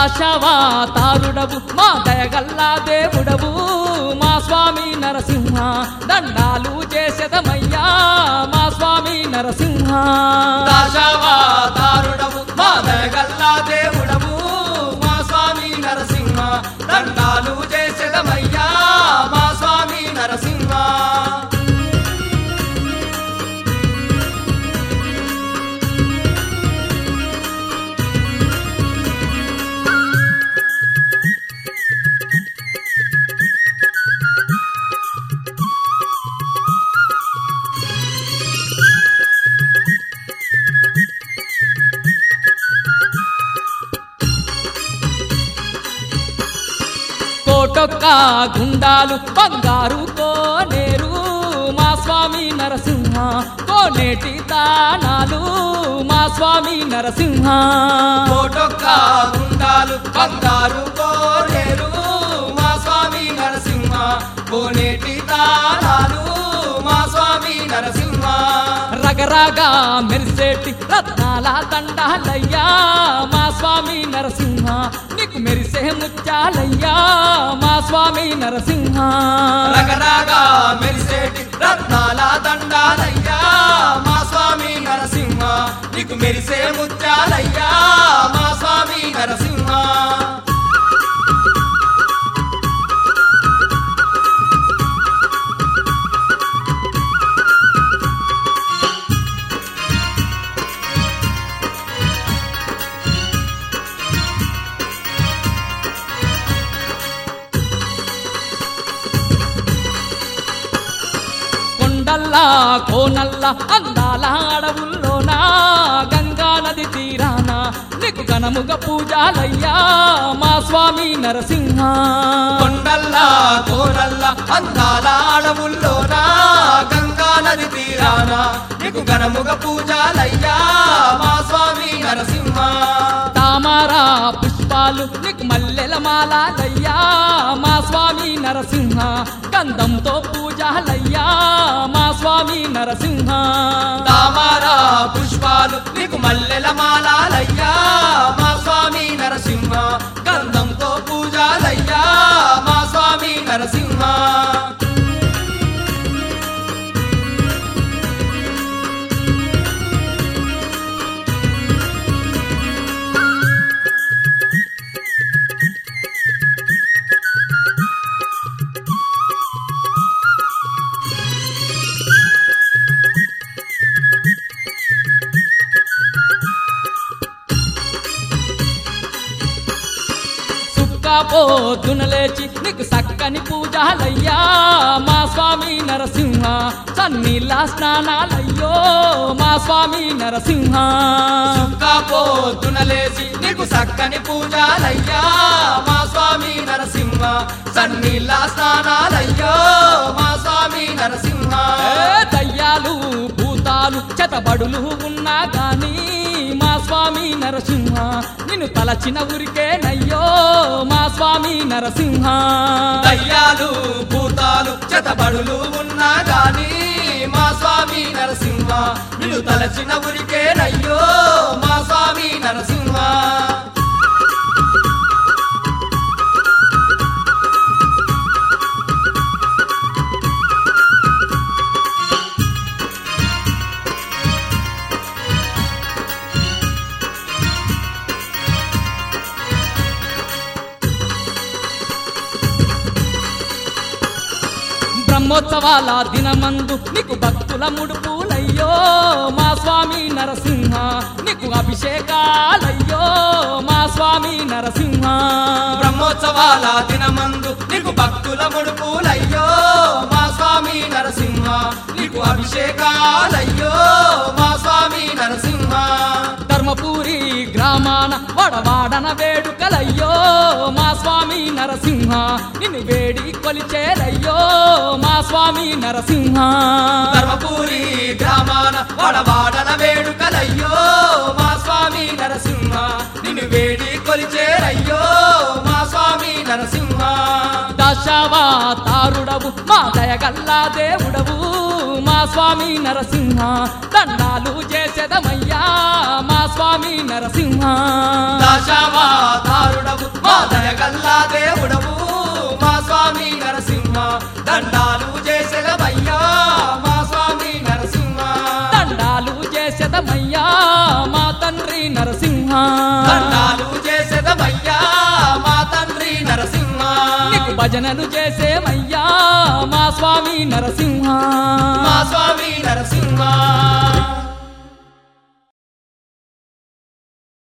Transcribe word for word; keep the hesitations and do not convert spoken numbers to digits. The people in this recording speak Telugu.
దశావతారుడవు మా దయగల్లా దేవుడవు మా స్వామి నరసింహ దండాలు చేసేదమయ్యా మా స్వామి నరసింహ దశావతారుడవు మా దయగల్లా దేవుడవు మా స్వామి నరసింహ దండాలు చేసేదమయ్యా మా స్వామి నరసింహ కోటొక్క గుండాలు బంగారు కోనేరు మా స్వామి నరసింహ కోనేటి తానాలు మా స్వామి నరసింహ కోటొక్క గుండాలు బంగారు కోనేరు మా స్వామి నరసింహ కోనేటి తాళాలు మా స్వామి నరసింహ రగరగా మెరిసేటి రత్నాల దండాలయ్యా మా స్వామి నరసింహ నీకు మెరిసే ముత్యాలయ్యా మా స్వామి నరసింహ రగరగా మెరిసేటి రత్నాల దండాలయ్యా మా స్వామి నరసింహ నీకు మెరిసే ముత్యాలయ్యా మా స్వామి నరసింహ కొండల్లా కోనల్లా అందాల అడవుల్లోనా గంగా నది తీరాన నీకు ఘనముగా పూజాలయ్యా మా స్వామి నరసింహ కొండల్లా కోరల్లా అందాల అడవుల్లోనా గంగా నది తీరాన నీకు ఘనముగా పూజాలయ్యా మా స్వామి నరసింహ తామరా పుష్పాలు నీకు మల్లెల మాలాలయ్యా మా స్వామి నరసింహ గంధంతో పూజాలయ్యా మా స్వామి నరసింహ తామరా పుష్పాలు నీకు మల్లెల మాలాలయ్యా మా స్వామి నరసింహ గంధంతో పూజాలయ్యా మా స్వామి నరసింహ పొద్దున లేచి నీకు సక్కని పూజాలయ్యా మా స్వామి నరసింహ సన్నీళ్ళ స్నానాలయ్యో మా స్వామి నరసింహ పొద్దున లేచి నీకు సక్కని పూజాలయ్యా మా స్వామి నరసింహ సన్నీళ్ళ స్నానాలయ్యో మా స్వామి నరసింహ దయ్యాలు భూతాలు చెతబడులు ఉన్నా గాని మా స్వామి నరసింహ నిన్ను తలచిన ఊరికేనయ్యో మా స్వామి నరసింహ దయ్యాలు భూతాలు చెతబడులు ఉన్నా గాని మా స్వామి నరసింహ నిన్ను తలచిన ఊరికేనయ్యో మా స్వామి నరసింహ బ్రహ్మోత్సవాల దినమందు నీకు భక్తుల ముడుపులయ్యో మా స్వామి నరసింహ నీకు అభిషేకాలయ్యో మా స్వామి నరసింహ బ్రహ్మోత్సవాల దినమందు నీకు భక్తుల ముడుపులయ్యో మా స్వామి నరసింహ నీకు అభిషేకాలయ్యో మా స్వామి నరసింహ ధర్మపురి గ్రామాన వడవాడన వేడుకలయ్యో మా స్వామి నరసింహ నిన్ను వేడి కొలిచేరయ్యో మా స్వామి నరసింహ ధర్మపురి గ్రామాన వడవాడన వేడుకలయ్యో మా స్వామి నరసింహ నిన్ను వేడి కొలిచేరయ్యో మా స్వామి నరసింహ దశావతారుడవు తారుడవు మా దయగల్లా దేవుడవు మా స్వామి నరసింహ దండాలు చేసేదమయ్యా మా స్వామి నరసింహ దశావతారుడవు మా దయగల్లా దేవుడవు మా స్వామి నరసింహ దండాలు చేసేదమయ్యా మా స్వామి నరసింహ దండాలు చేసేదమయ్యా మా తండ్రి నరసింహ దండాలు చేసేదమయ్యా మా తండ్రి నరసింహ నీకు భజనలు చేసేమయ్యా మా స్వామి నరసింహ మా స్వామి నరసింహ